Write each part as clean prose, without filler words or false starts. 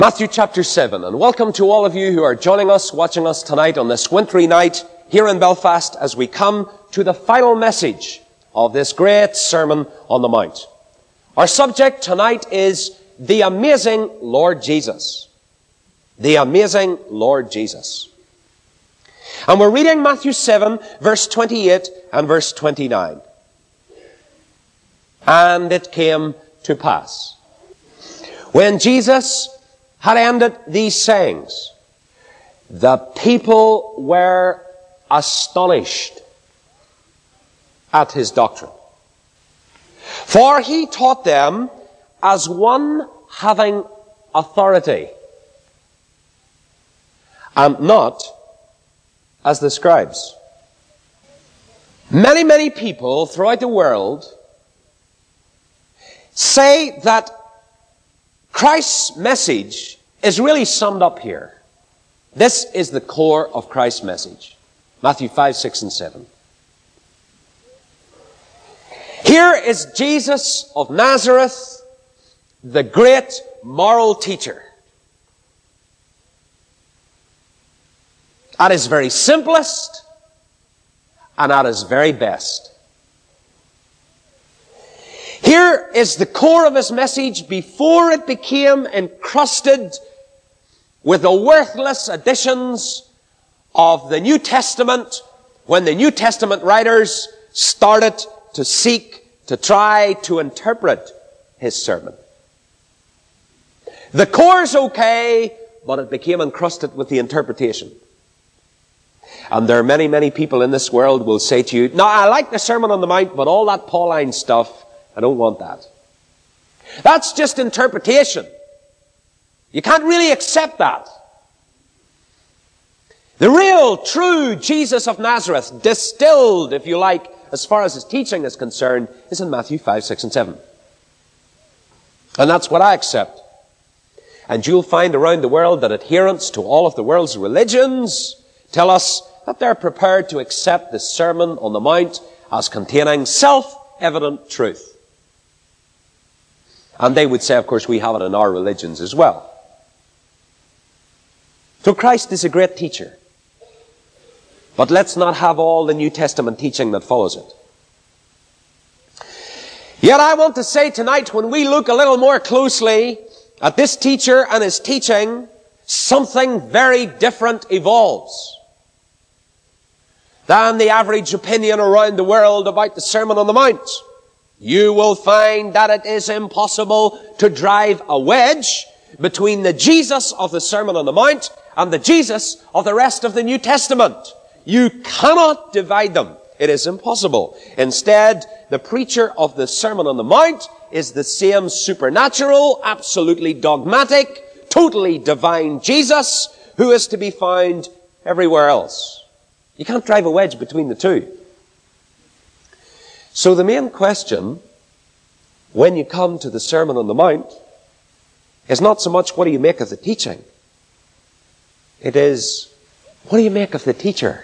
Matthew chapter 7, and welcome to all of you who are joining us, watching us tonight on this wintry night here in Belfast as we come to the final message of this great Sermon on the Mount. Our subject tonight is the amazing Lord Jesus. The amazing Lord Jesus. And we're reading Matthew 7, verse 28 and verse 29. And it came to pass, when Jesus had ended these sayings, the people were astonished at his doctrine. For he taught them as one having authority, and not as the scribes. Many people throughout the world say that Christ's message is really summed up here. This is the core of Christ's message. Matthew 5, 6, and 7. Here is Jesus of Nazareth, the great moral teacher. At his very simplest and at his very best. Here is the core of his message before it became encrusted with the worthless additions of the New Testament, when the New Testament writers started to seek to try to interpret his sermon. The core's okay, but it became encrusted with the interpretation. And there are many people in this world will say to you, "No, I like the Sermon on the Mount, but all that Pauline stuff, I don't want that. That's just interpretation. You can't really accept that." The real, true Jesus of Nazareth, distilled, if you like, as far as his teaching is concerned, is in Matthew 5, 6, and 7. And that's what I accept. And you'll find around the world that adherents to all of the world's religions tell us that they're prepared to accept the Sermon on the Mount as containing self-evident truth. And they would say, of course, we have it in our religions as well. So Christ is a great teacher. But let's not have all the New Testament teaching that follows it. Yet I want to say tonight, when we look a little more closely at this teacher and his teaching, something very different evolves than the average opinion around the world about the Sermon on the Mount. You will find that it is impossible to drive a wedge between the Jesus of the Sermon on the Mount and the Jesus of the rest of the New Testament. You cannot divide them. It is impossible. Instead, the preacher of the Sermon on the Mount is the same supernatural, absolutely dogmatic, totally divine Jesus who is to be found everywhere else. You can't drive a wedge between the two. So the main question, when you come to the Sermon on the Mount, is not so much what do you make of the teaching. It is, what do you make of the teacher?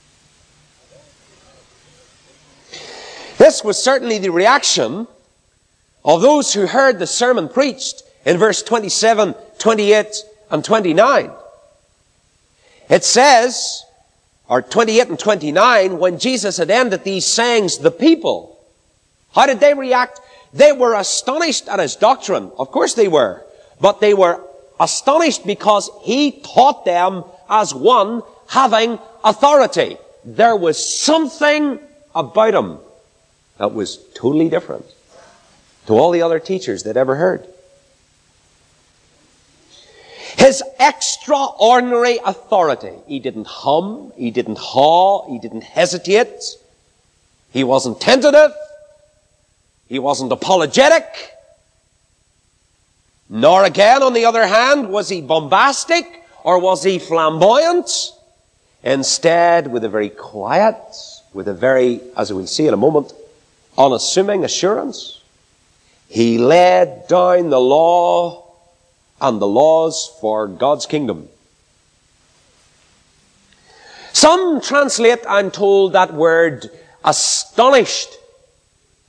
This was certainly the reaction of those who heard the sermon preached in verse 27, 28, and 29. It says, or 28 and 29, when Jesus had ended these sayings, the people, how did they react? They were astonished at his doctrine. Of course they were. But they were astonished because he taught them as one having authority. There was something about him that was totally different to all the other teachers they'd ever heard. His extraordinary authority. He didn't hum, he didn't haw, he didn't hesitate. He wasn't tentative. He wasn't apologetic. Nor again, on the other hand, was he bombastic or was he flamboyant. Instead, with a very quiet, with a very, as we'll see in a moment, unassuming assurance, he laid down the law and the laws for God's kingdom. Some translate, I'm told, that word astonished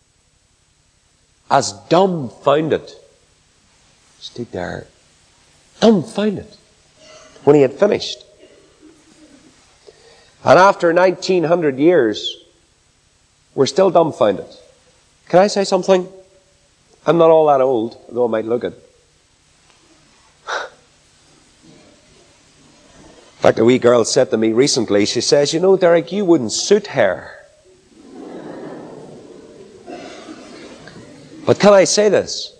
as dumbfounded. Stood there, Dumbfounded when he had finished. And after 1900 years, we're still dumbfounded. Can I say something? I'm not all that old, though I might look it. In fact, a wee girl said to me recently, she says, "You know, Derek, you wouldn't suit her." But can I say this?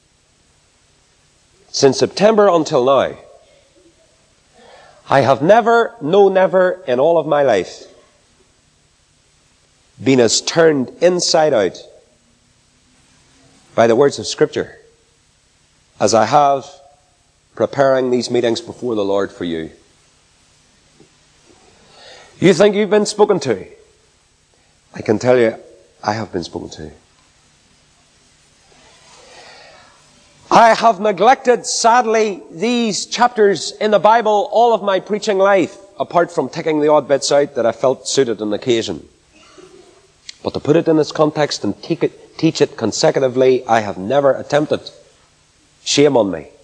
Since September until now, I have never in all of my life been as turned inside out by the words of Scripture as I have preparing these meetings before the Lord for you. You think you've been spoken to? I can tell you, I have been spoken to. I have neglected, sadly, these chapters in the Bible all of my preaching life, apart from taking the odd bits out that I felt suited on occasion. But to put it in its context and teach it consecutively, I have never attempted. Shame on me.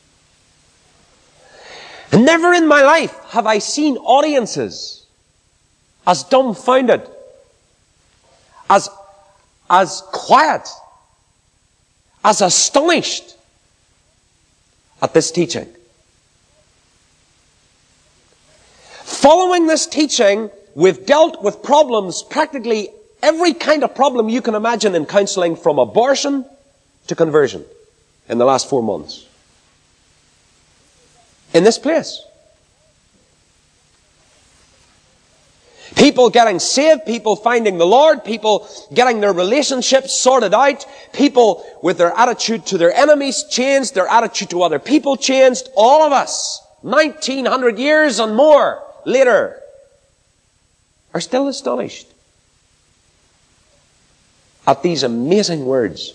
And never in my life have I seen audiences as dumbfounded, as quiet, as astonished at this teaching. Following this teaching, we've dealt with problems, practically every kind of problem you can imagine in counseling, from abortion to conversion, in the last 4 months. In this place. People getting saved, people finding the Lord, people getting their relationships sorted out, people with their attitude to their enemies changed, their attitude to other people changed. All of us, 1900 years and more later, are still astonished at these amazing words.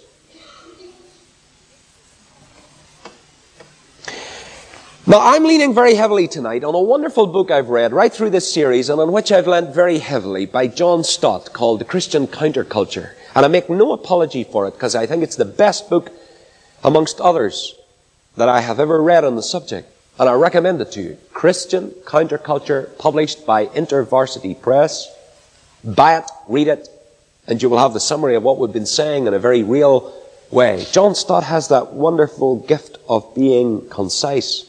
Now, I'm leaning very heavily tonight on a wonderful book I've read right through this series, and on which I've lent very heavily, by John Stott, called The Christian Counterculture. And I make no apology for it, because I think it's the best book amongst others that I have ever read on the subject. And I recommend it to you. Christian Counterculture, published by InterVarsity Press. Buy it, read it, and you will have the summary of what we've been saying in a very real way. John Stott has that wonderful gift of being concise.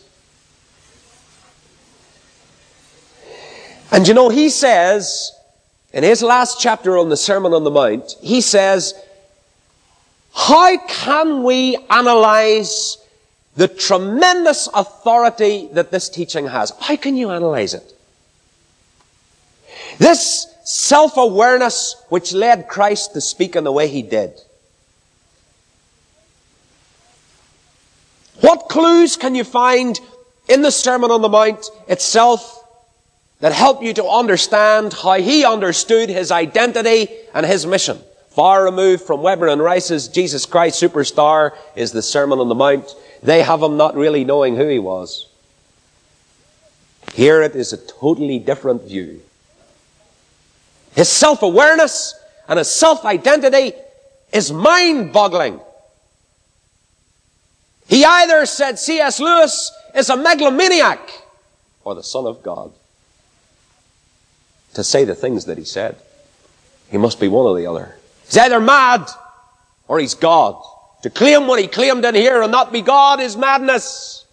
And you know, he says, in his last chapter on the Sermon on the Mount, he says, how can we analyze the tremendous authority that this teaching has? How can you analyze it? This self-awareness which led Christ to speak in the way he did. What clues can you find in the Sermon on the Mount itself that help you to understand how he understood his identity and his mission? Far removed from Weber and Rice's Jesus Christ Superstar is the Sermon on the Mount. They have him not really knowing who he was. Here it is a totally different view. His self-awareness and his self-identity is mind-boggling. He either said C.S. Lewis is a megalomaniac or the Son of God. To say the things that he said. He must be one or the other. He's either mad or he's God. To claim what he claimed in here and not be God is madness.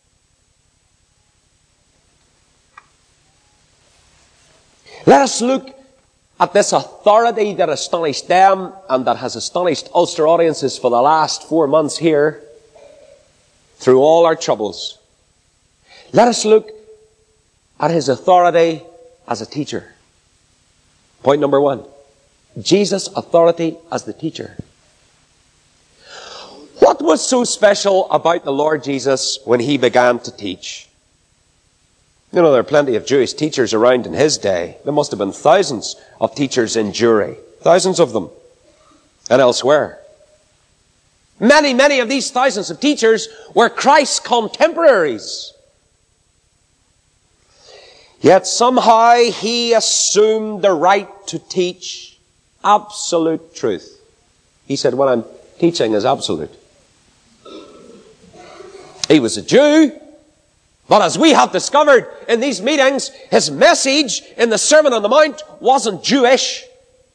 Let us look at this authority that astonished them and that has astonished Ulster audiences for the last 4 months here through all our troubles. Let us look at his authority as a teacher. Point number 1. Jesus' authority as the teacher. What was so special about the Lord Jesus when he began to teach? You know, there are plenty of Jewish teachers around in his day. There must have been thousands of teachers in Jewry. Thousands of them. And elsewhere. Many of these thousands of teachers were Christ's contemporaries. Yet somehow he assumed the right to teach absolute truth. He said, what I'm teaching is absolute. He was a Jew. But as we have discovered in these meetings, his message in the Sermon on the Mount wasn't Jewish.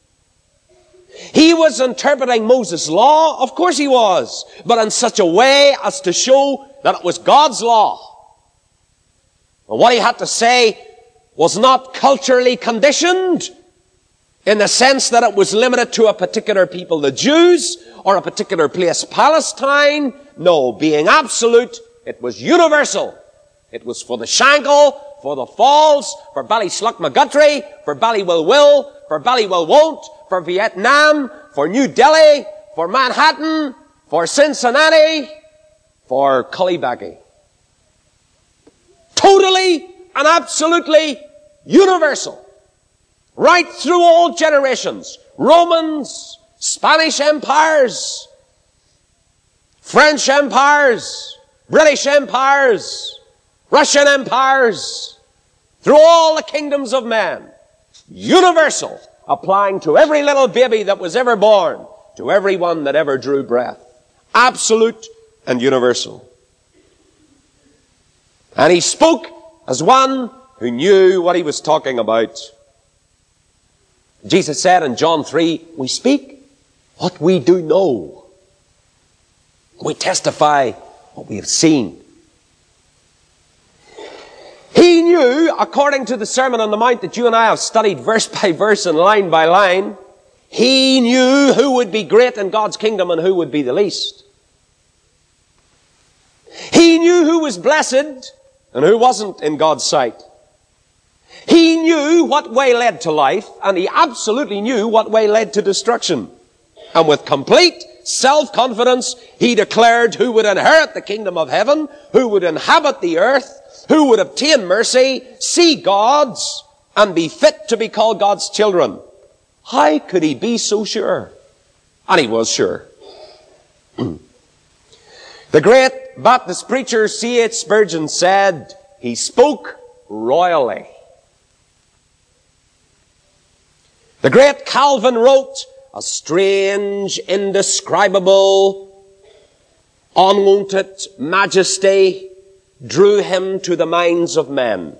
He was interpreting Moses' law, of course he was, but in such a way as to show that it was God's law. And what he had to say was not culturally conditioned, in the sense that it was limited to a particular people, the Jews, or a particular place, Palestine. No, being absolute, it was universal. It was for the Shankill, for the Falls, for Ballyslugmaguttry, for Ballywilwill, for Ballywilwont, for Vietnam, for New Delhi, for Manhattan, for Cincinnati, for Cullybacky. Totally and absolutely universal. Right through all generations. Romans, Spanish empires, French empires, British empires, Russian empires, through all the kingdoms of men. Universal, applying to every little baby that was ever born, to everyone that ever drew breath. Absolute and universal. And he spoke as one who knew what he was talking about. Jesus said in John 3, we speak what we do know. We testify what we have seen. He knew, according to the Sermon on the Mount that you and I have studied verse by verse and line by line, he knew who would be great in God's kingdom and who would be the least. He knew who was blessed and who wasn't in God's sight. He knew what way led to life, and he absolutely knew what way led to destruction. And with complete self-confidence, he declared who would inherit the kingdom of heaven, who would inhabit the earth, who would obtain mercy, see God's, and be fit to be called God's children. How could he be so sure? And he was sure. The great Baptist preacher C.H. Spurgeon said, he spoke royally. The great Calvin wrote, a strange, indescribable, unwonted majesty drew him to the minds of men.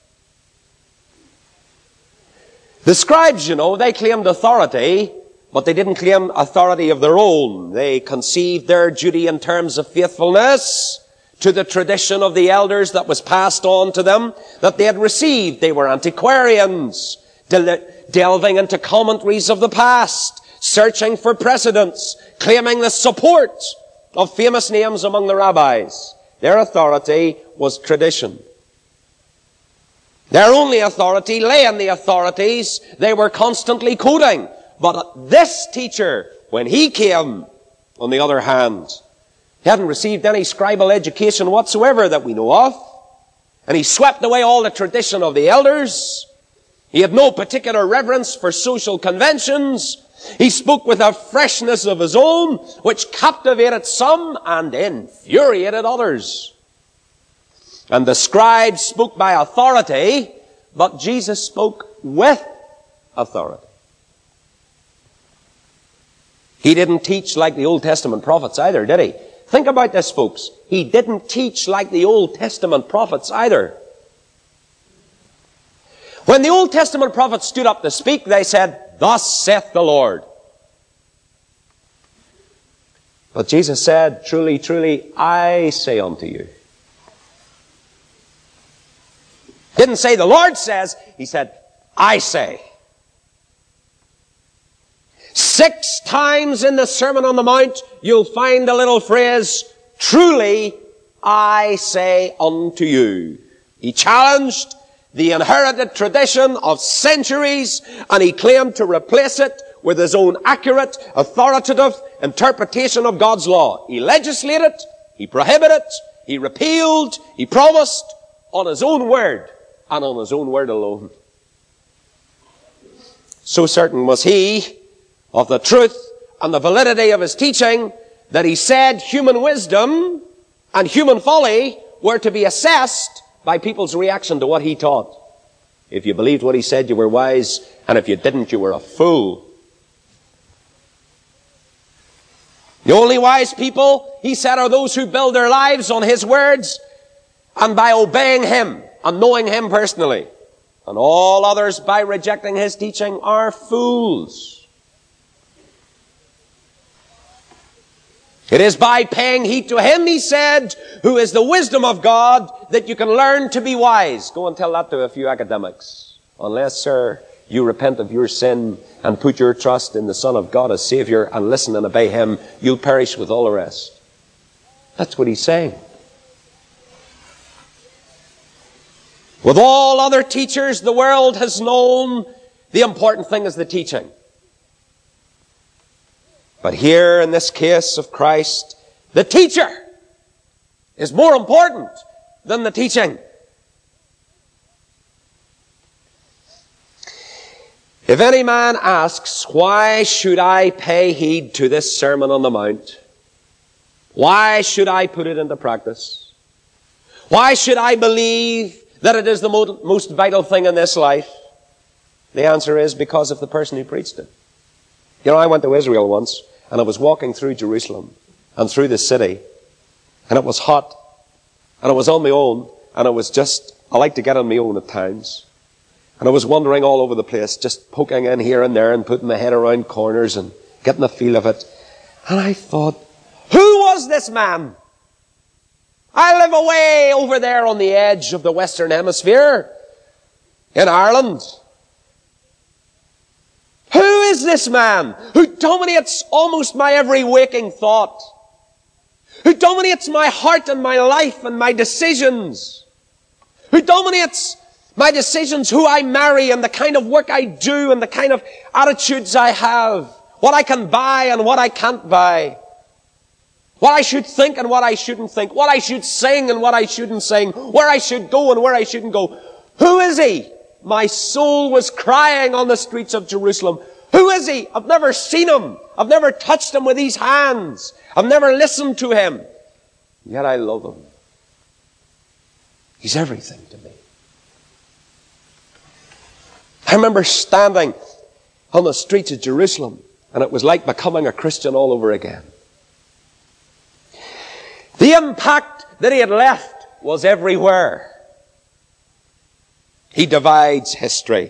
The scribes, they claimed authority, but they didn't claim authority of their own. They conceived their duty in terms of faithfulness to the tradition of the elders that was passed on to them, that they had received. They were antiquarians, delving into commentaries of the past, searching for precedents, claiming the support of famous names among the rabbis. Their authority was tradition. Their only authority lay in the authorities they were constantly quoting. But this teacher, when he came, on the other hand, he hadn't received any scribal education whatsoever that we know of. And he swept away all the tradition of the elders. He had no particular reverence for social conventions. He spoke with a freshness of his own, which captivated some and infuriated others. And the scribes spoke by authority, but Jesus spoke with authority. He didn't teach like the Old Testament prophets either, did he? Think about this, folks. He didn't teach like the Old Testament prophets either. When the Old Testament prophets stood up to speak, they said, "Thus saith the Lord." But Jesus said, "Truly, truly, I say unto you." Didn't say the Lord says, he said, I say. 6 times in the Sermon on the Mount, you'll find the little phrase, "Truly, I say unto you." He challenged the inherited tradition of centuries, and he claimed to replace it with his own accurate, authoritative interpretation of God's law. He legislated, he prohibited, he repealed, he promised on his own word, and on his own word alone. So certain was he of the truth and the validity of his teaching that he said human wisdom and human folly were to be assessed by people's reaction to what he taught. If you believed what he said, you were wise, and if you didn't, you were a fool. The only wise people, he said, are those who build their lives on his words and by obeying him and knowing him personally. And all others, by rejecting his teaching, are fools. It is by paying heed to him, he said, who is the wisdom of God, that you can learn to be wise. Go and tell that to a few academics. Unless, sir, you repent of your sin and put your trust in the Son of God as Savior and listen and obey him, you'll perish with all the rest. That's what he's saying. With all other teachers the world has known, the important thing is the teaching. But here in this case of Christ, the teacher is more important than the teaching. If any man asks, why should I pay heed to this Sermon on the Mount? Why should I put it into practice? Why should I believe that it is the most vital thing in this life? The answer is because of the person who preached it. You know, I went to Israel once, and I was walking through Jerusalem and through the city, and it was hot, and I was on my own, and I like to get on my own at times. And I was wandering all over the place, just poking in here and there and putting my head around corners and getting a feel of it. And I thought, who was this man? I live away over there on the edge of the Western Hemisphere in Ireland. Who is this man who dominates almost my every waking thought? Who dominates my heart and my life and my decisions? Who dominates my decisions, who I marry and the kind of work I do and the kind of attitudes I have, what I can buy and what I can't buy, what I should think and what I shouldn't think, what I should sing and what I shouldn't sing, where I should go and where I shouldn't go. Who is he? My soul was crying on the streets of Jerusalem. Who is he? I've never seen him. I've never touched him with these hands. I've never listened to him. Yet I love him. He's everything to me. I remember standing on the streets of Jerusalem, and it was like becoming a Christian all over again. The impact that he had left was everywhere. He divides history.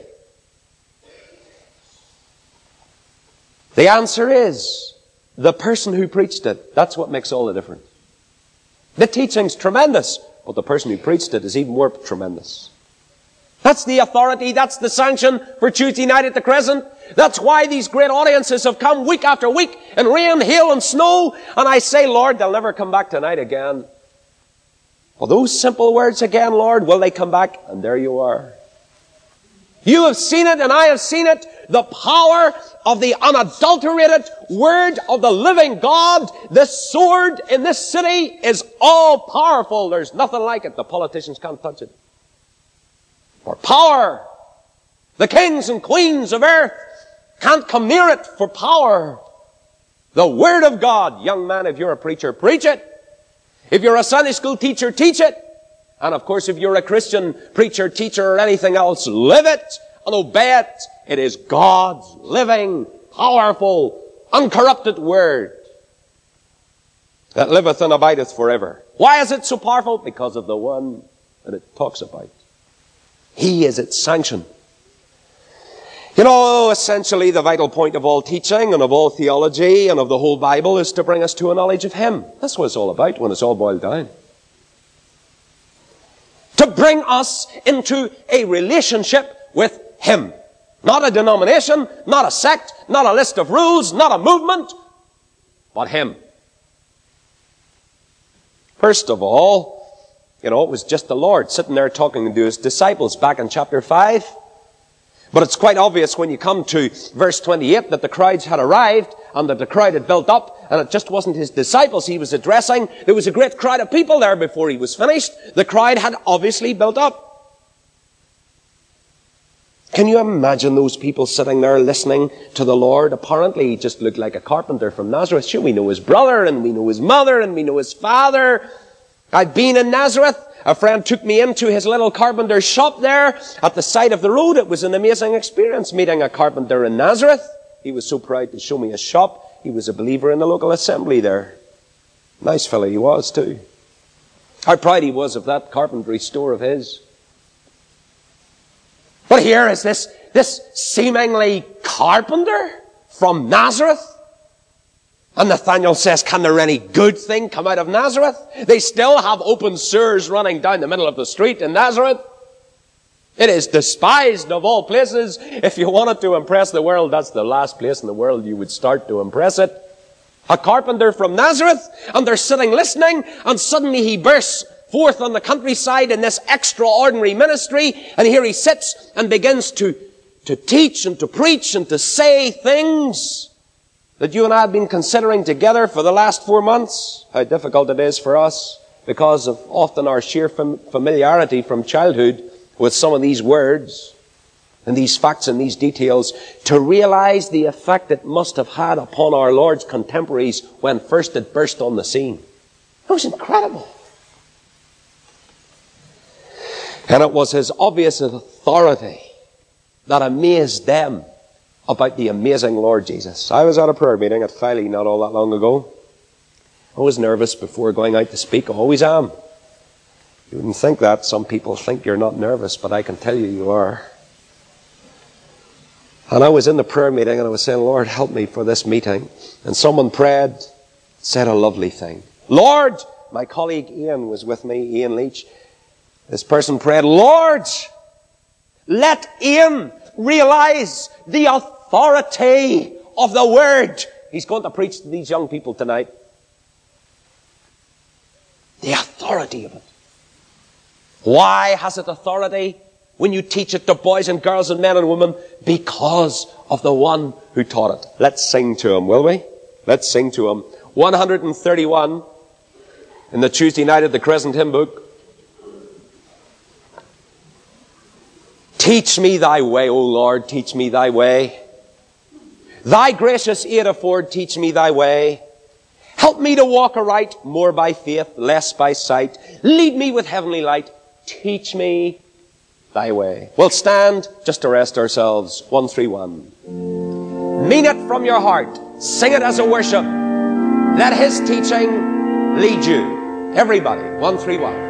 The answer is the person who preached it. That's what makes all the difference. The teaching's tremendous, but the person who preached it is even more tremendous. That's the authority, that's the sanction for Tuesday night at the Crescent. That's why these great audiences have come week after week in rain, hail and snow. And I say, Lord, they'll never come back tonight again. Well, those simple words again, Lord, will they come back? And there you are. You have seen it and I have seen it. The power of the unadulterated Word of the living God. This sword in this city is all powerful. There's nothing like it. The politicians can't touch it. For power. The kings and queens of earth can't come near it for power. The Word of God. Young man, if you're a preacher, preach it. If you're a Sunday school teacher, teach it. And of course, if you're a Christian preacher, teacher, or anything else, live it and obey it. It is God's living, powerful, uncorrupted Word that liveth and abideth forever. Why is it so powerful? Because of the one that it talks about. He is its sanction. You know, essentially the vital point of all teaching and of all theology and of the whole Bible is to bring us to a knowledge of Him. That's what it's all about when it's all boiled down. To bring us into a relationship with Him. Not a denomination, not a sect, not a list of rules, not a movement, but Him. First of all, you know, it was just the Lord sitting there talking to His disciples back in chapter 5. But it's quite obvious when you come to verse 28 that the crowds had arrived and that the crowd had built up, and it just wasn't His disciples He was addressing. There was a great crowd of people there before He was finished. The crowd had obviously built up. Can you imagine those people sitting there listening to the Lord? Apparently He just looked like a carpenter from Nazareth. Sure, we know His brother and we know His mother and we know His father. I've been in Nazareth. A friend took me into his little carpenter's shop there at the side of the road. It was an amazing experience meeting a carpenter in Nazareth. He was so proud to show me his shop. He was a believer in the local assembly there. Nice fellow he was too. How proud he was of that carpentry store of his. But here is this seemingly carpenter from Nazareth. And Nathanael says, can there any good thing come out of Nazareth? They still have open sewers running down the middle of the street in Nazareth. It is despised of all places. If you wanted to impress the world, that's the last place in the world you would start to impress it. A carpenter from Nazareth, and they're sitting listening, and suddenly he bursts forth on the countryside in this extraordinary ministry, and here he sits and begins to teach and to preach and to say things that you and I have been considering together for the last 4 months. How difficult it is for us, because of often our sheer familiarity from childhood with some of these words and these facts and these details, to realize the effect it must have had upon our Lord's contemporaries when first it burst on the scene. It was incredible. And it was his obvious authority that amazed them about the amazing Lord Jesus. I was at a prayer meeting at Filey not all that long ago. I was nervous before going out to speak. I always am. You wouldn't think that. Some people think you're not nervous, but I can tell you, you are. And I was in the prayer meeting and I was saying, Lord, help me for this meeting. And someone prayed, said a lovely thing. Lord, my colleague Ian was with me, Ian Leach. This person prayed, Lord, let Ian realize the authority of the Word. He's going to preach to these young people tonight. The authority of it. Why has it authority when you teach it to boys and girls and men and women? Because of the one who taught it. Let's sing to him, will we? Let's sing to him. 131 in the Tuesday night of the Crescent Hymn Book. Teach me thy way, O Lord, teach me thy way. Thy gracious aid afford, teach me thy way. Help me to walk aright, more by faith, less by sight. Lead me with heavenly light. Teach me thy way. We'll stand just to rest ourselves. 131. Mean it from your heart. Sing it as a worship. Let his teaching lead you. Everybody. 131.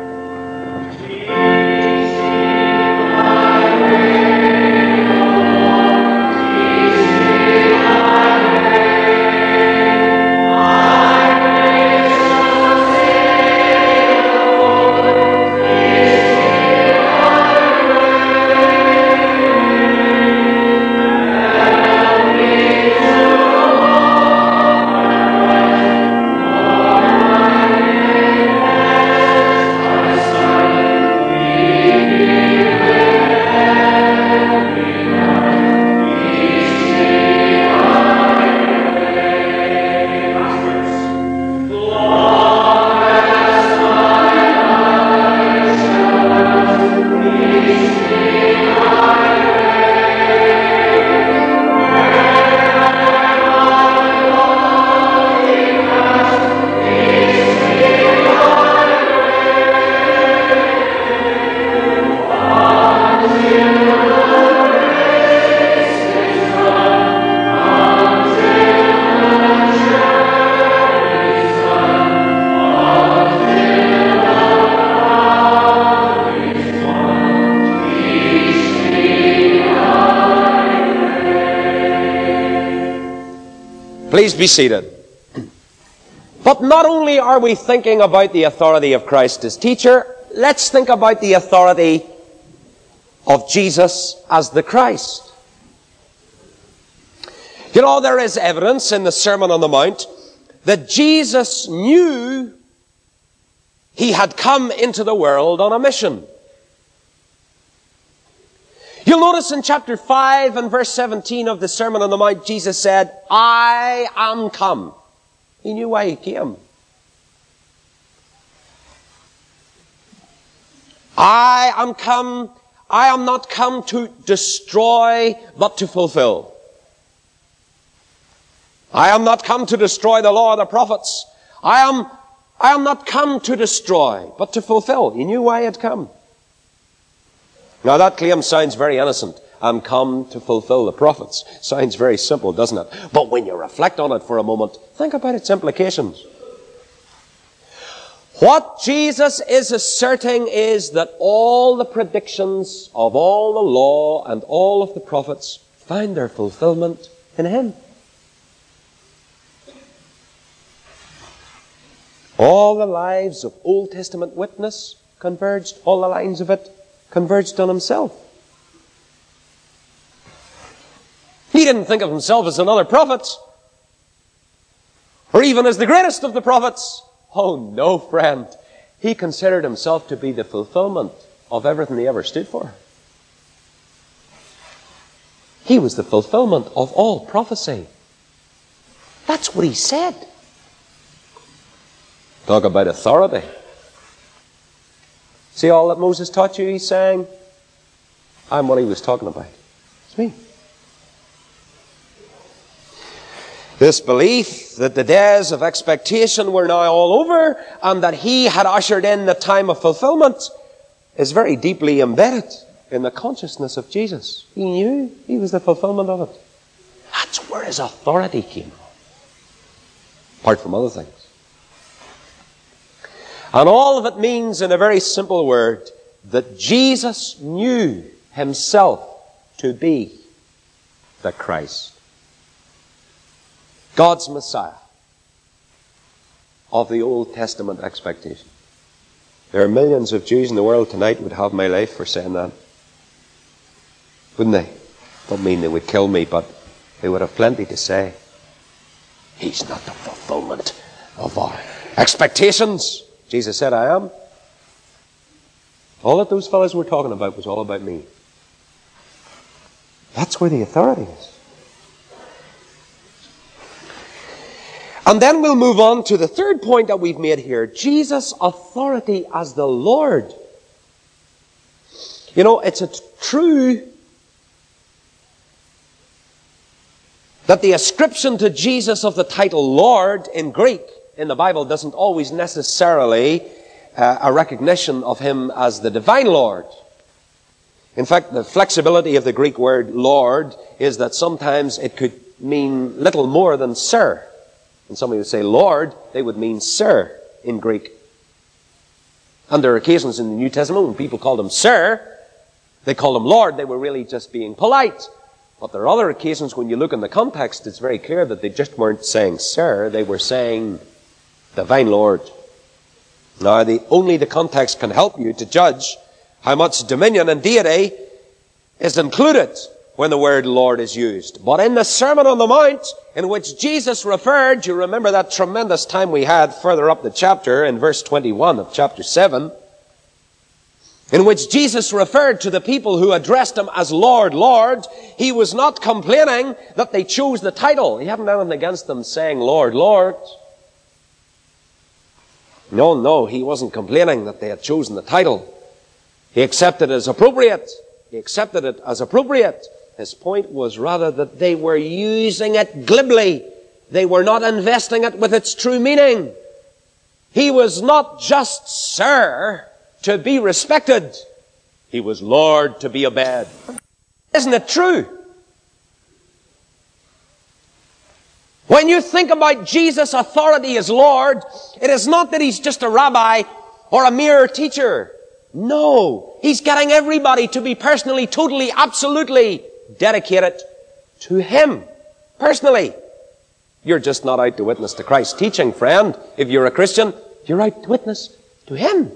Please be seated. But not only are we thinking about the authority of Christ as teacher, let's think about the authority of Jesus as the Christ. You know, there is evidence in the Sermon on the Mount that Jesus knew he had come into the world on a mission. You'll notice in chapter 5 and verse 17 of the Sermon on the Mount, Jesus said, I am come. He knew why he came. I am come. I am not come to destroy, but to fulfill. I am not come to destroy the law of the prophets. I am not come to destroy, but to fulfill. He knew why he had come. Now that claim sounds very innocent. I'm come to fulfill the prophets. Sounds very simple, doesn't it? But when you reflect on it for a moment, think about its implications. What Jesus is asserting is that all the predictions of all the law and all of the prophets find their fulfillment in Him. All the lives of Old Testament witness converged, all the lines of it converged on Himself. He didn't think of Himself as another prophet, or even as the greatest of the prophets. Oh no, friend. He considered Himself to be the fulfillment of everything He ever stood for. He was the fulfillment of all prophecy. That's what He said. Talk about authority. See all that Moses taught you? He's saying, I'm what he was talking about. It's me. This belief that the days of expectation were now all over and that He had ushered in the time of fulfillment is very deeply embedded in the consciousness of Jesus. He knew He was the fulfillment of it. That's where His authority came from, apart from other things. And all of it means, in a very simple word, that Jesus knew Himself to be the Christ, God's Messiah of the Old Testament expectation. There are millions of Jews in the world tonight who would have my life for saying that. Wouldn't they? Don't mean they would kill me, but they would have plenty to say. He's not the fulfillment of our expectations. Jesus said, I am. All that those fellows were talking about was all about me. That's where the authority is. And then we'll move on to the third point that we've made here. Jesus' authority as the Lord. You know, it's true that the ascription to Jesus of the title Lord in Greek in the Bible doesn't always necessarily a recognition of Him as the divine Lord. In fact, the flexibility of the Greek word Lord is that sometimes it could mean little more than Sir. When somebody would say Lord, they would mean Sir in Greek. And there are occasions in the New Testament when people called Him Sir, they called Him Lord, they were really just being polite. But there are other occasions when you look in the context, it's very clear that they just weren't saying Sir, they were saying Divine Lord. Now, only the context can help you to judge how much dominion and deity is included when the word Lord is used. But in the Sermon on the Mount, in which Jesus referred, you remember that tremendous time we had further up the chapter in verse 21 of chapter 7, in which Jesus referred to the people who addressed Him as Lord, Lord. He was not complaining that they chose the title. He hadn't anything against them saying Lord, Lord. No, He wasn't complaining that they had chosen the title. He accepted it as appropriate. His point was rather that they were using it glibly. They were not investing it with its true meaning. He was not just Sir to be respected. He was Lord to be obeyed. Isn't it true? When you think about Jesus' authority as Lord, it is not that He's just a rabbi or a mere teacher. No, He's getting everybody to be personally, totally, absolutely dedicated to Him. Personally. You're just not out to witness to Christ's teaching, friend. If you're a Christian, you're out to witness to Him.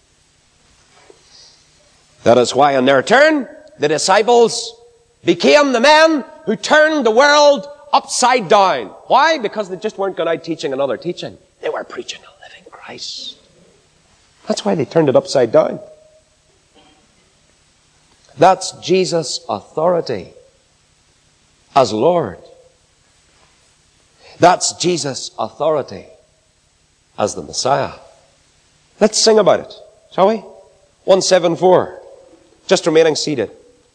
That is why in their turn, the disciples became the men who turned the world upside down. Why? Because they just weren't going out teaching another teaching. They were preaching a living Christ. That's why they turned it upside down. That's Jesus' authority as Lord. That's Jesus' authority as the Messiah. Let's sing about it, shall we? 174. Just remaining seated.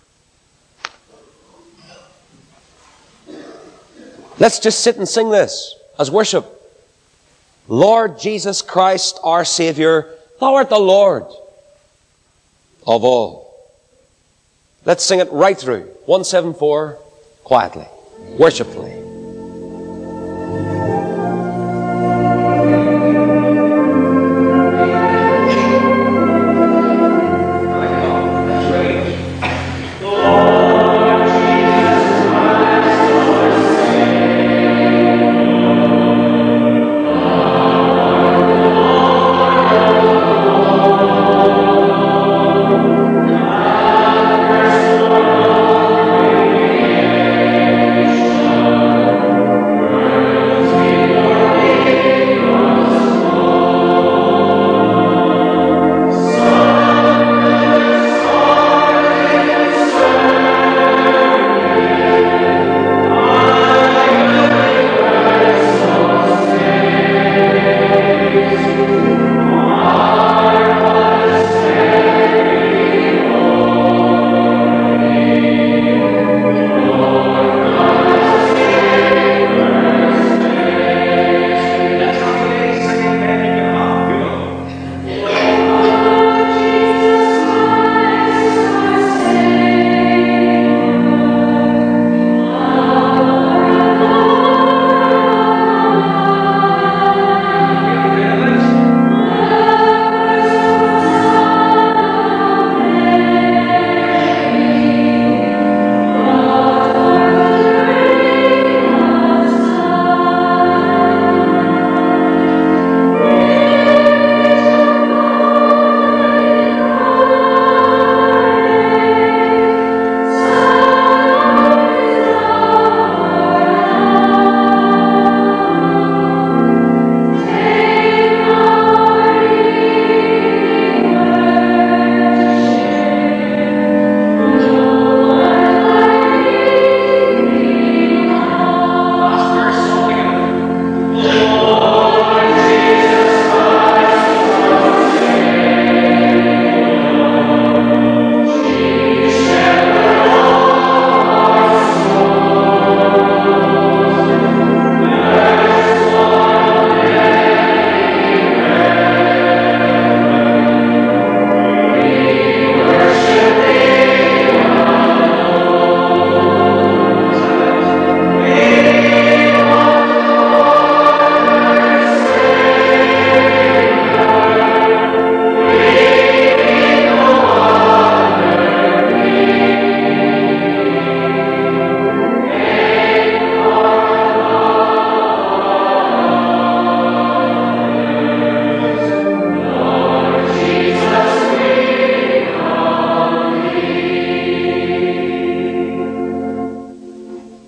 Let's just sit and sing this as worship. Lord Jesus Christ, our Savior, Thou art the Lord of all. Let's sing it right through. 174, quietly, worshipfully.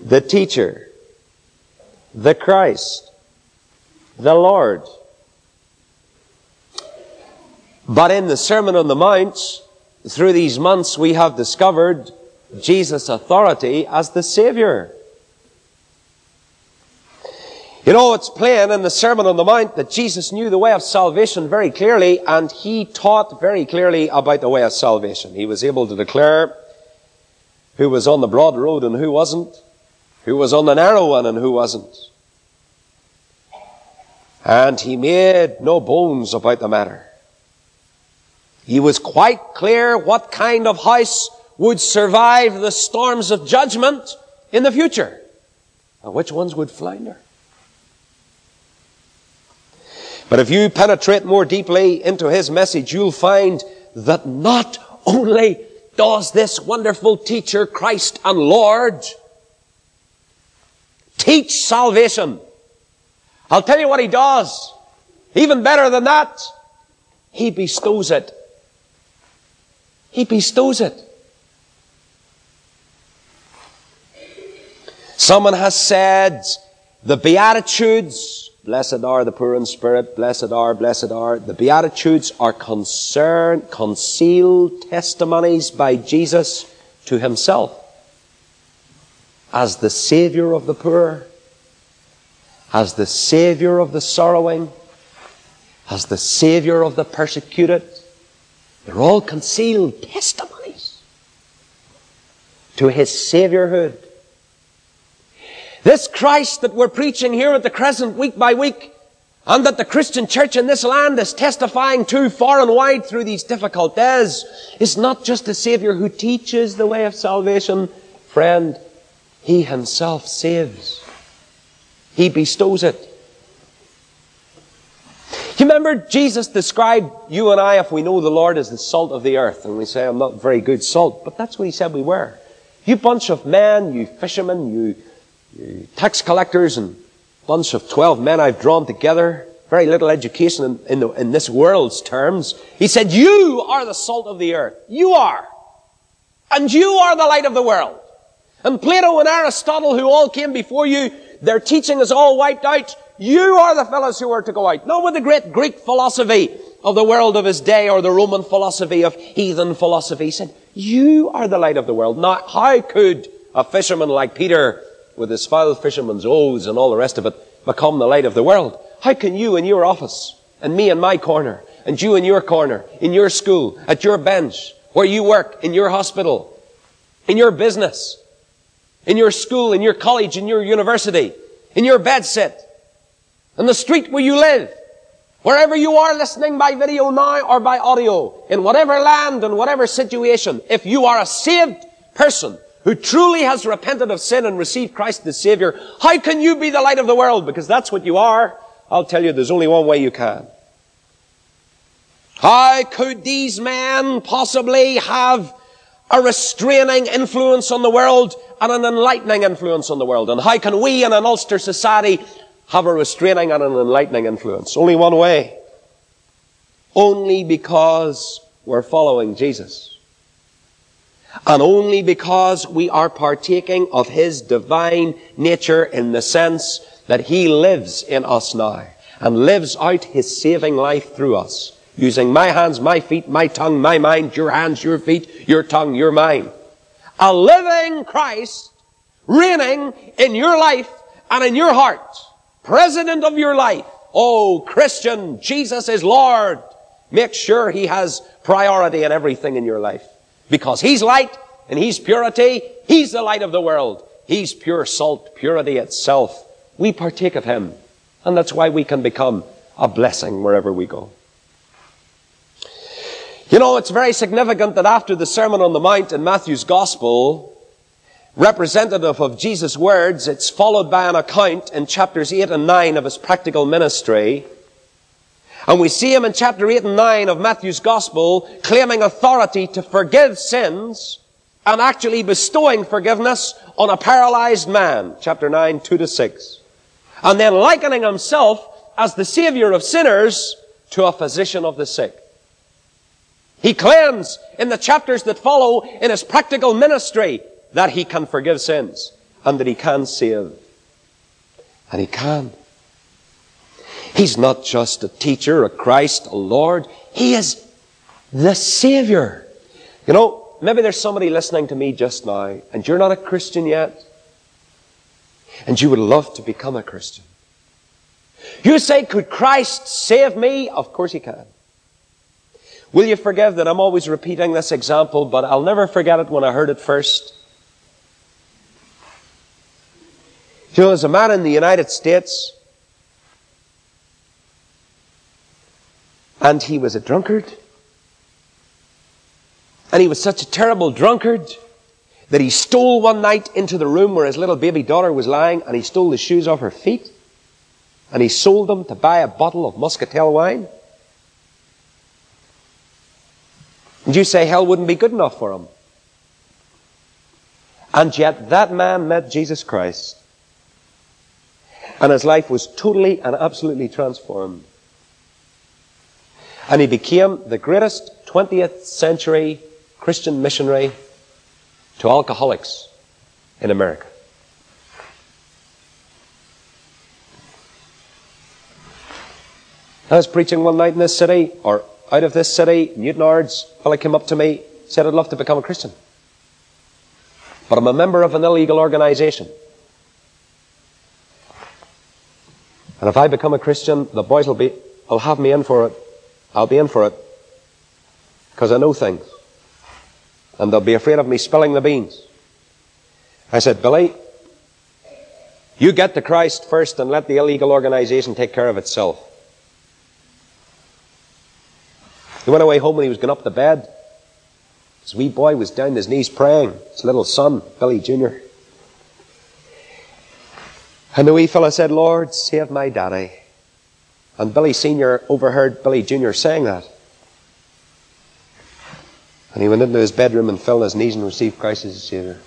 the teacher, the Christ, the Lord. But in the Sermon on the Mount, through these months, we have discovered Jesus' authority as the Savior. You know, it's plain in the Sermon on the Mount that Jesus knew the way of salvation very clearly, and He taught very clearly about the way of salvation. He was able to declare who was on the broad road and who wasn't, who was on the narrow one and who wasn't. And He made no bones about the matter. He was quite clear what kind of house would survive the storms of judgment in the future, and which ones would flounder. But if you penetrate more deeply into His message, you'll find that not only does this wonderful teacher, Christ and Lord, teach salvation. I'll tell you what He does. Even better than that, He bestows it. He bestows it. Someone has said the Beatitudes, blessed are the poor in spirit, blessed are. The Beatitudes are concealed testimonies by Jesus to Himself as the Savior of the poor, as the Savior of the sorrowing, as the Savior of the persecuted. They're all concealed testimonies to His Saviourhood. This Christ that we're preaching here at the Crescent week by week, and that the Christian church in this land is testifying to far and wide through these difficult days, is not just a Savior who teaches the way of salvation. Friend, He Himself saves. He bestows it. You remember Jesus described you and I, if we know the Lord, as the salt of the earth. And we say, I'm not very good salt. But that's what He said we were. You bunch of men, you fishermen, you tax collectors, and bunch of 12 men I've drawn together, very little education in this world's terms. He said, you are the salt of the earth. You are. And you are the light of the world. And Plato and Aristotle, who all came before you, their teaching is all wiped out. You are the fellows who are to go out. Not with the great Greek philosophy of the world of his day, or the Roman philosophy of heathen philosophy. He said, you are the light of the world. Now, how could a fisherman like Peter, with his foul fisherman's oaths and all the rest of it, become the light of the world? How can you in your office, and me in my corner, and you in your corner, in your school, at your bench, where you work, in your hospital, in your business, in your school, in your college, in your university, in your bedsit, in the street where you live, wherever you are listening by video now or by audio, in whatever land and whatever situation, if you are a saved person who truly has repented of sin and received Christ as Savior, how can you be the light of the world? Because that's what you are. I'll tell you, there's only one way you can. How could these men possibly have a restraining influence on the world and an enlightening influence on the world? And how can we in an Ulster society have a restraining and an enlightening influence? Only one way. Only because we're following Jesus. And only because we are partaking of His divine nature, in the sense that He lives in us now and lives out His saving life through us, using my hands, my feet, my tongue, my mind, your hands, your feet, your tongue, your mind. A living Christ reigning in your life and in your heart, President of your life. Oh, Christian, Jesus is Lord. Make sure He has priority in everything in your life. Because He's light and He's purity. He's the light of the world. He's pure salt, purity itself. We partake of Him. And that's why we can become a blessing wherever we go. You know, it's very significant that after the Sermon on the Mount in Matthew's Gospel, representative of Jesus' words, it's followed by an account in chapters 8 and 9 of His practical ministry. And we see Him in chapter 8 and 9 of Matthew's Gospel claiming authority to forgive sins and actually bestowing forgiveness on a paralyzed man. Chapter 9, 2-6. And then likening Himself as the Savior of sinners to a physician of the sick. He claims in the chapters that follow in His practical ministry that He can forgive sins. and that he can save. And he can. He's not just a teacher, a Christ, a Lord. He is the Savior. You know, maybe there's somebody listening to me just now, and you're not a Christian yet, and you would love to become a Christian. You say, could Christ save me? Of course he can. Will you forgive that I'm always repeating this example, but I'll never forget it when I heard it first. You know, there's a man in the United States, and he was a drunkard. And he was such a terrible drunkard that he stole one night into the room where his little baby daughter was lying, and he stole the shoes off her feet, and he sold them to buy a bottle of Muscatel wine. And you say hell wouldn't be good enough for him. And yet that man met Jesus Christ, and his life was totally and absolutely transformed. And he became the greatest 20th century Christian missionary to alcoholics in America. I was preaching one night in this city, or out of this city, Newtonards. A fellow came up to me, said, I'd love to become a Christian, but I'm a member of an illegal organization. And if I become a Christian, the boys will have me in for it. I'll be in for it, because I know things. And they'll be afraid of me spilling the beans. I said, Billy, you get to Christ first and let the illegal organization take care of itself. He went away home and he was going up to bed. His wee boy was down on his knees praying. His little son, Billy Jr. And the wee fella said, Lord, save my daddy. And Billy Sr. overheard Billy Jr. saying that. And he went into his bedroom and fell on his knees and received Christ as his Savior.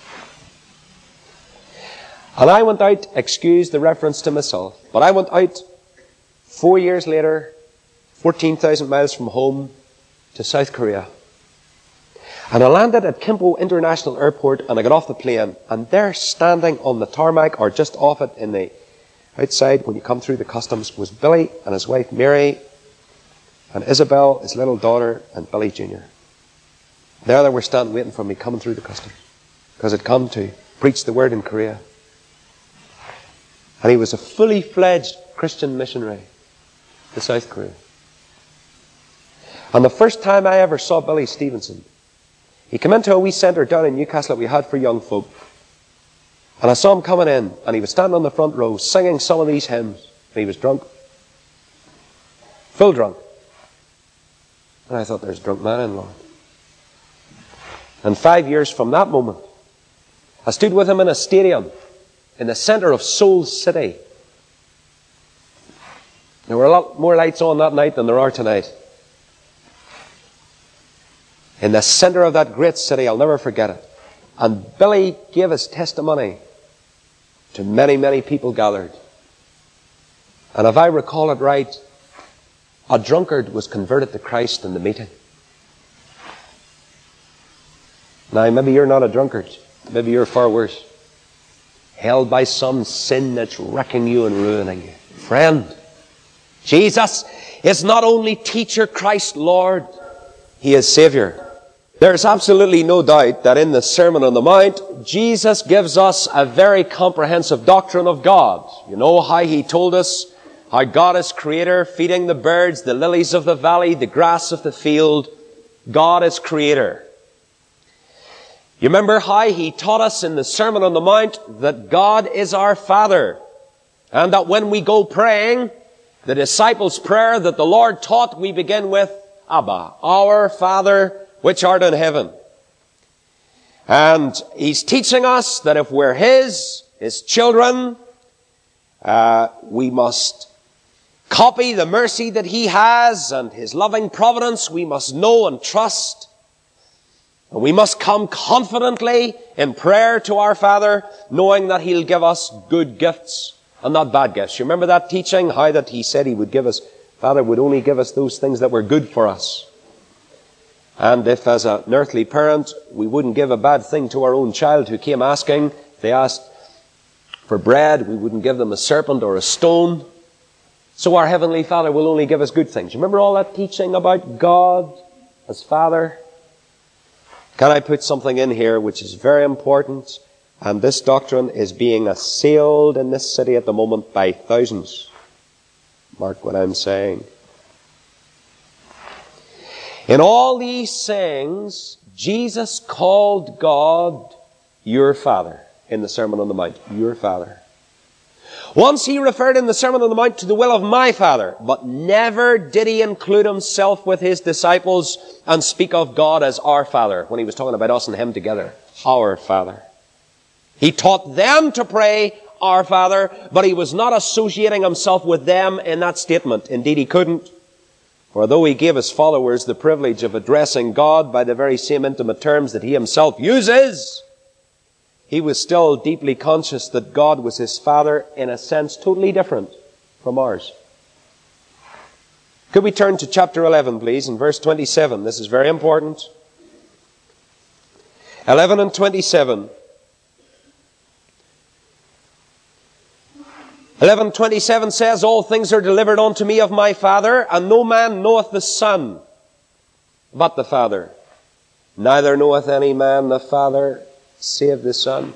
And I went out, excuse the reference to myself, but I went out 4 years later, 14,000 miles from home, to South Korea. And I landed at Kimpo International Airport, and I got off the plane, and there standing on the tarmac, or just off it in the outside when you come through the customs, was Billy and his wife Mary, and Isabel, his little daughter, and Billy Jr. There they were standing waiting for me coming through the customs, because I'd come to preach the word in Korea. And he was a fully fledged Christian missionary to South Korea. And the first time I ever saw Billy Stevenson, he came into a wee centre down in Newcastle that we had for young folk. And I saw him coming in, and he was standing on the front row singing some of these hymns. And he was drunk. Full drunk. And I thought, there's a drunk man in, Lord. And 5 years from that moment, I stood with him in a stadium in the centre of Seoul City. There were a lot more lights on that night than there are tonight. In the centre of that great city, I'll never forget it. And Billy gave his testimony to many, many people gathered. And if I recall it right, a drunkard was converted to Christ in the meeting. Now, maybe you're not a drunkard. Maybe you're far worse. Held by some sin that's wrecking you and ruining you. Friend, Jesus is not only teacher, Christ, Lord. He is Savior. There's absolutely no doubt that in the Sermon on the Mount, Jesus gives us a very comprehensive doctrine of God. You know how He told us how God is Creator, feeding the birds, the lilies of the valley, the grass of the field. God is Creator. You remember how He taught us in the Sermon on the Mount that God is our Father, and that when we go praying, the disciples' prayer that the Lord taught, we begin with Abba, our Father, which art in heaven. And He's teaching us that if we're His children, we must copy the mercy that He has and His loving providence. We must know and trust. And we must come confidently in prayer to our Father, knowing that He'll give us good gifts and not bad gifts. You remember that teaching? How that He said He would give us, Father would only give us those things that were good for us. And if as an earthly parent we wouldn't give a bad thing to our own child who came asking, If they asked for bread, we wouldn't give them a serpent or a stone. So our Heavenly Father will only give us good things. Remember all that teaching about God as Father? Can I put something in here which is very important? And this doctrine is being assailed in this city at the moment by thousands. Mark what I'm saying. In all these sayings, Jesus called God your Father in the Sermon on the Mount. Your Father. Once he referred in the Sermon on the Mount to the will of my Father, but never did he include himself with his disciples and speak of God as our Father when he was talking about us and him together. Our Father. He taught them to pray, our Father, but he was not associating himself with them in that statement. Indeed, he couldn't. For though he gave his followers the privilege of addressing God by the very same intimate terms that he himself uses, he was still deeply conscious that God was his Father in a sense totally different from ours. Could we turn to chapter 11, please, in verse 27? This is very important. 11 and 27. 11:27 says, all things are delivered unto me of my Father, and no man knoweth the Son, but the Father. Neither knoweth any man the Father, save the Son.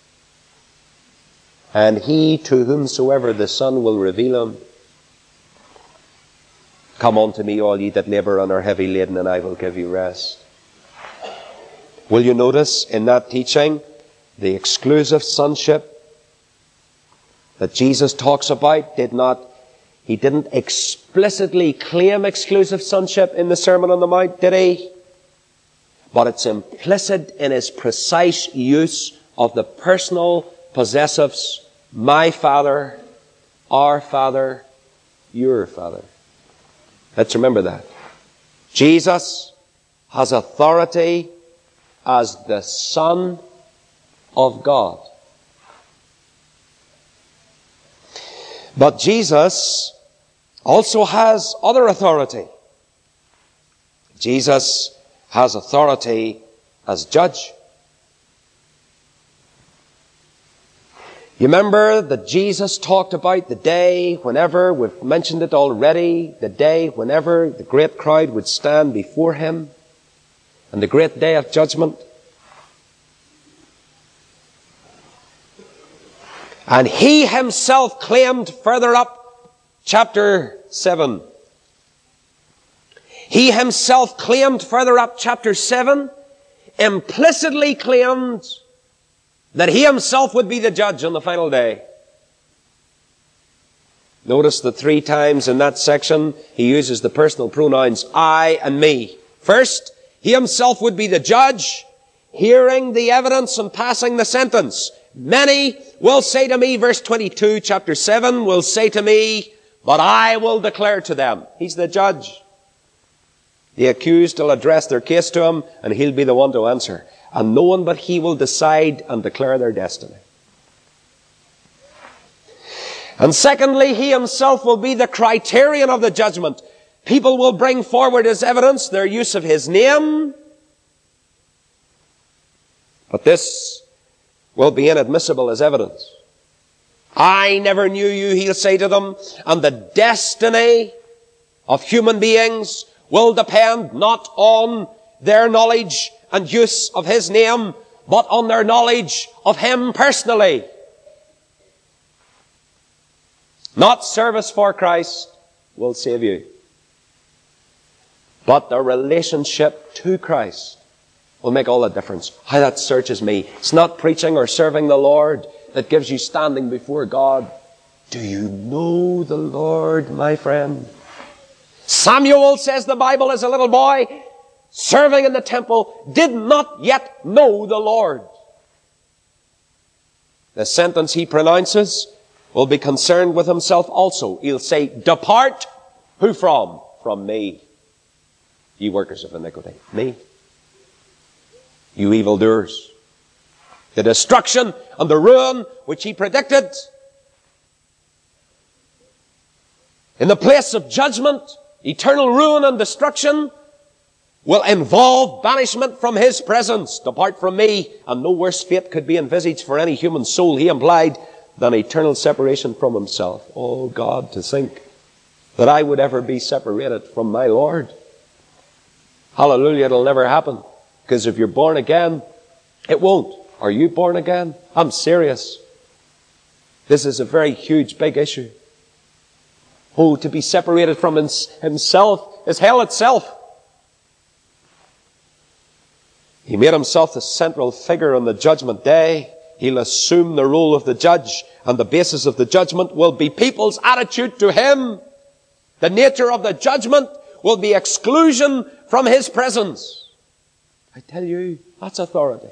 And he to whomsoever the Son will reveal him. Come unto me, all ye that labour and are heavy laden, and I will give you rest. Will you notice in that teaching the exclusive sonship that Jesus talks about? He didn't explicitly claim exclusive sonship in the Sermon on the Mount, did he? But it's implicit in his precise use of the personal possessives, my Father, our Father, your Father. Let's remember that. Jesus has authority as the Son of God. But Jesus also has other authority. Jesus has authority as judge. You remember that Jesus talked about the day whenever, we've mentioned it already, the day whenever the great crowd would stand before him, and the great day of judgment. And he himself claimed further up, chapter 7. He himself claimed further up, chapter 7, implicitly claimed that he himself would be the judge on the final day. Notice that 3 times in that section he uses the personal pronouns I and me. First, he himself would be the judge, hearing the evidence and passing the sentence. Many will say to me, verse 22, chapter 7, will say to me, but I will declare to them. He's the judge. The accused will address their case to him, and he'll be the one to answer. And no one but he will decide and declare their destiny. And secondly, he himself will be the criterion of the judgment. People will bring forward as evidence their use of his name. But this will be inadmissible as evidence. I never knew you, he'll say to them, and the destiny of human beings will depend not on their knowledge and use of his name, but on their knowledge of him personally. Not service for Christ will save you, but the relationship to Christ will make all the difference. How that searches me. It's not preaching or serving the Lord that gives you standing before God. Do you know the Lord, my friend? Samuel, says the Bible, as a little boy, serving in the temple, did not yet know the Lord. The sentence he pronounces will be concerned with himself also. He'll say, depart, who from? From me, ye workers of iniquity. Me. You evildoers. The destruction and the ruin which he predicted in the place of judgment, eternal ruin and destruction, will involve banishment from His presence. Depart from me, and no worse fate could be envisaged for any human soul, He implied, than eternal separation from Himself. Oh God, to think that I would ever be separated from my Lord. Hallelujah, it'll never happen. Because if you're born again, it won't. Are you born again? I'm serious. This is a very huge, big issue. Oh, to be separated from Himself is hell itself. He made Himself the central figure on the judgment day. He'll assume the role of the judge, and the basis of the judgment will be people's attitude to Him. The nature of the judgment will be exclusion from His presence. I tell you, that's authority.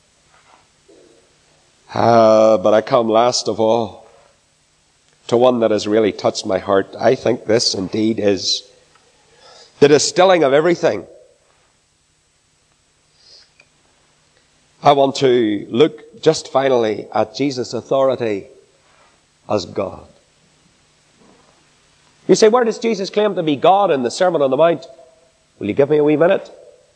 But I come last of all to one that has really touched my heart. I think this indeed is the distilling of everything. I want to look just finally at Jesus' authority as God. You say, where does Jesus claim to be God in the Sermon on the Mount? Will you give me a wee minute?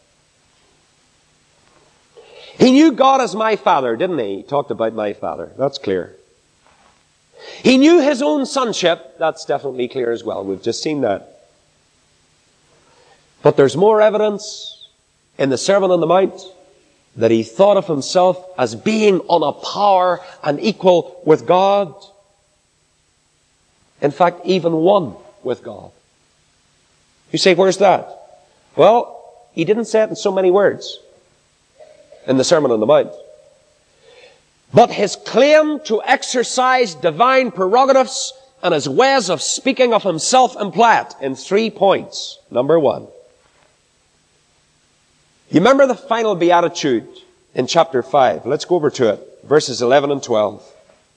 He knew God as my Father, didn't He? He talked about my Father. That's clear. He knew His own sonship. That's definitely clear as well. We've just seen that. But there's more evidence in the Sermon on the Mount that He thought of Himself as being on a par and equal with God. In fact, even one with God. You say, where's that? Well, He didn't say it in so many words in the Sermon on the Mount. But His claim to exercise divine prerogatives and His ways of speaking of Himself imply it in 3 points. Number 1. You remember the final beatitude in chapter 5. Let's go over to it. Verses 11 and 12.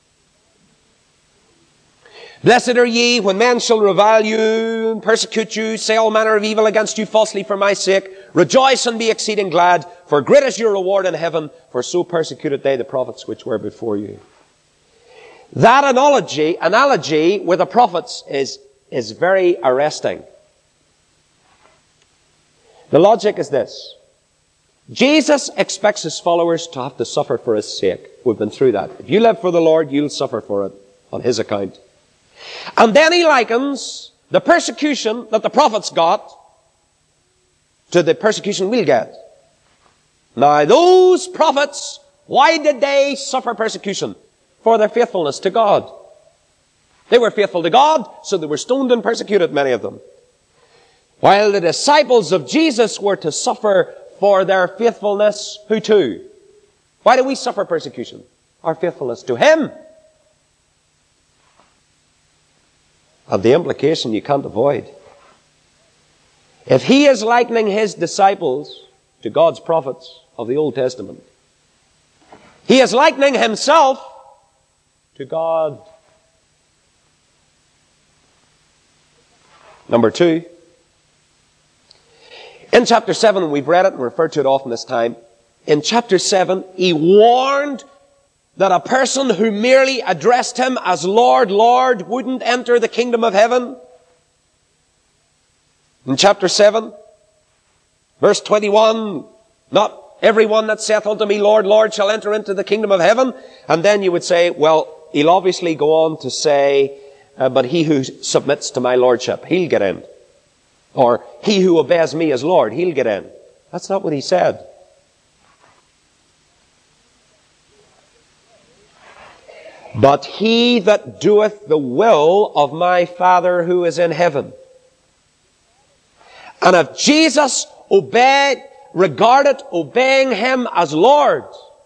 Blessed are ye when men shall revile you and persecute you, say all manner of evil against you falsely for my sake. Rejoice and be exceeding glad, for great is your reward in heaven, for so persecuted they the prophets which were before you. That analogy with the prophets is very arresting. The logic is this. Jesus expects His followers to have to suffer for His sake. We've been through that. If you live for the Lord, you'll suffer for it on His account. And then He likens the persecution that the prophets got to the persecution we'll get. Now, those prophets, why did they suffer persecution? For their faithfulness to God. They were faithful to God, so they were stoned and persecuted, many of them. While the disciples of Jesus were to suffer for their faithfulness, who to? Why do we suffer persecution? Our faithfulness to Him. And the implication you can't avoid. If He is likening His disciples to God's prophets of the Old Testament, He is likening Himself to God. Number 2. In chapter 7, we've read it and referred to it often this time. In chapter 7, He warned that a person who merely addressed Him as Lord, Lord, wouldn't enter the kingdom of heaven. In chapter 7, verse 21, not everyone that saith unto me, Lord, Lord, shall enter into the kingdom of heaven. And then you would say, well, He'll obviously go on to say, but he who submits to my lordship, he'll get in. Or he who obeys me as Lord, he'll get in. That's not what He said. But he that doeth the will of my Father who is in heaven. And if Jesus regarded obeying Him as Lord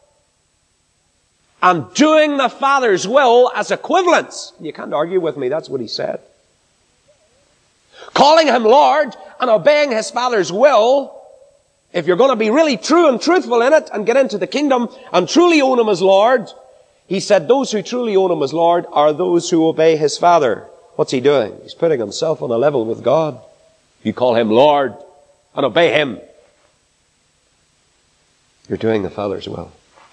and doing the Father's will as equivalents, you can't argue with me, that's what He said. Calling Him Lord and obeying His Father's will, if you're going to be really true and truthful in it and get into the kingdom and truly own Him as Lord, He said those who truly own Him as Lord are those who obey His Father. What's He doing? He's putting Himself on a level with God. You call Him Lord and obey Him, you're doing the Father's will.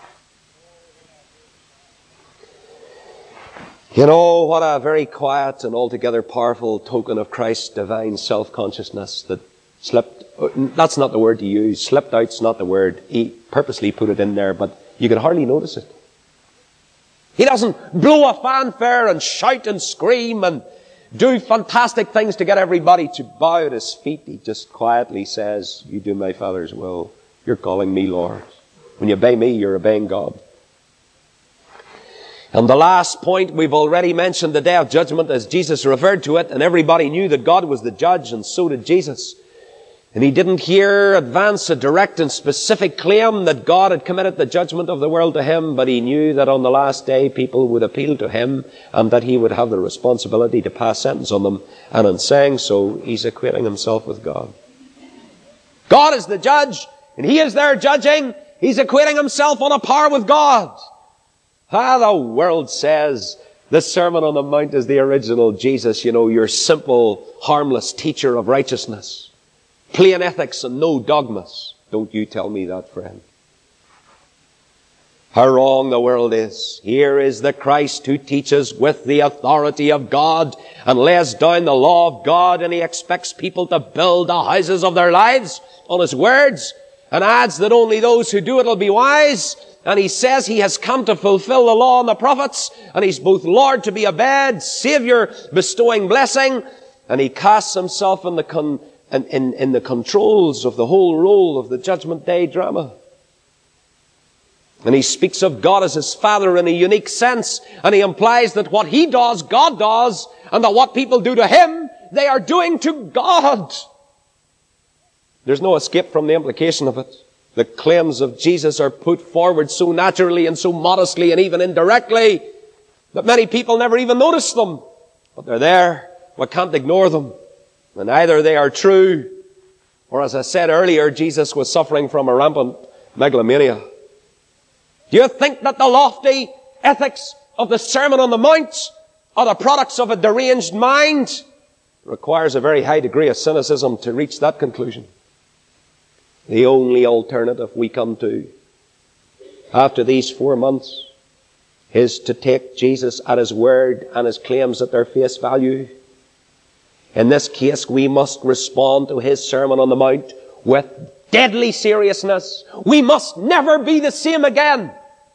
You know, what a very quiet and altogether powerful token of Christ's divine self-consciousness that slipped That's not the word he used. Slipped out's not the word. He purposely put it in there, but you could hardly notice it. He doesn't blow a fanfare and shout and scream and do fantastic things to get everybody to bow at his feet. He just quietly says, you do my Father's will. You're calling me Lord. When you obey me, you're obeying God. And the last point, we've already mentioned the day of judgment as Jesus referred to it, and everybody knew that God was the judge, and so did Jesus. And he didn't here advance a direct and specific claim that God had committed the judgment of the world to him, but he knew that on the last day people would appeal to him and that he would have the responsibility to pass sentence on them. And in saying so, he's equating himself with God. God is the judge, and he is there judging. He's equating himself on a par with God. The world says the Sermon on the Mount is the original Jesus, your simple, harmless teacher of righteousness. Plain ethics and no dogmas. Don't you tell me that, friend. How wrong the world is. Here is the Christ who teaches with the authority of God and lays down the law of God, and he expects people to build the houses of their lives on his words, and adds that only those who do it will be wise. And he says he has come to fulfill the law and the prophets, and he's both Lord to be obeyed, Savior bestowing blessing, and he casts himself in the controls of the whole role of the Judgment Day drama. And he speaks of God as his Father in a unique sense, and he implies that what he does, God does, and that what people do to him, they are doing to God. There's no escape from the implication of it. The claims of Jesus are put forward so naturally and so modestly and even indirectly that many people never even notice them. But they're there. We can't ignore them. And either they are true, or as I said earlier, Jesus was suffering from a rampant megalomania. Do you think that the lofty ethics of the Sermon on the Mount are the products of a deranged mind? It requires a very high degree of cynicism to reach that conclusion. The only alternative we come to after these 4 months is to take Jesus at his word and his claims at their face value. In this case, we must respond to his Sermon on the Mount with deadly seriousness. We must never be the same again.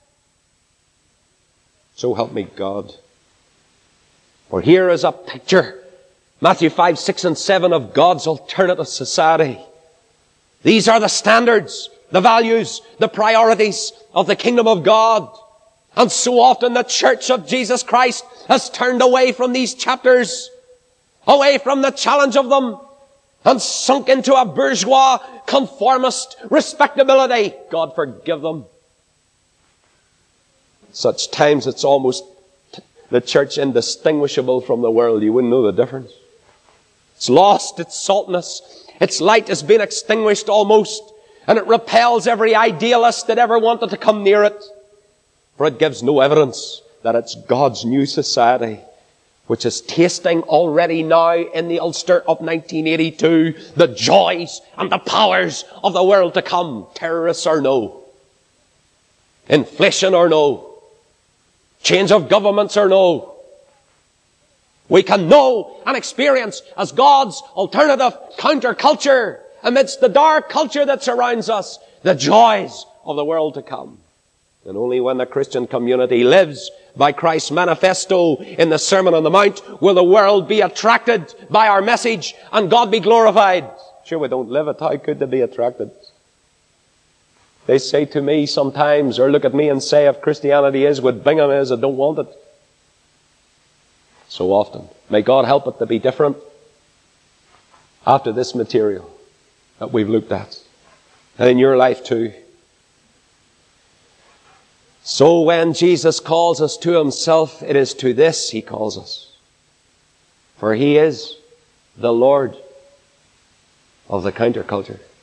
So help me God. For here is a picture, Matthew 5, 6 and 7, of God's alternative society. These are the standards, the values, the priorities of the kingdom of God. And so often the Church of Jesus Christ has turned away from these chapters, away from the challenge of them, and sunk into a bourgeois, conformist respectability. God forgive them. Such times it's almost the church indistinguishable from the world. You wouldn't know the difference. It's lost its saltness. Its light has been extinguished almost, and it repels every idealist that ever wanted to come near it. For it gives no evidence that it's God's new society, which is tasting already now in the Ulster of 1982 the joys and the powers of the world to come. Terrorists or no. Inflation or no. Change of governments or no. We can know and experience as God's alternative counterculture amidst the dark culture that surrounds us the joys of the world to come. And only when the Christian community lives by Christ's manifesto in the Sermon on the Mount will the world be attracted by our message and God be glorified. Sure, we don't live it. How could they be attracted? They say to me sometimes, or look at me and say, if Christianity is what Bingham is, I don't want it. So often. May God help it to be different after this material that we've looked at. And in your life too. So when Jesus calls us to himself, it is to this he calls us. For he is the Lord of the counterculture.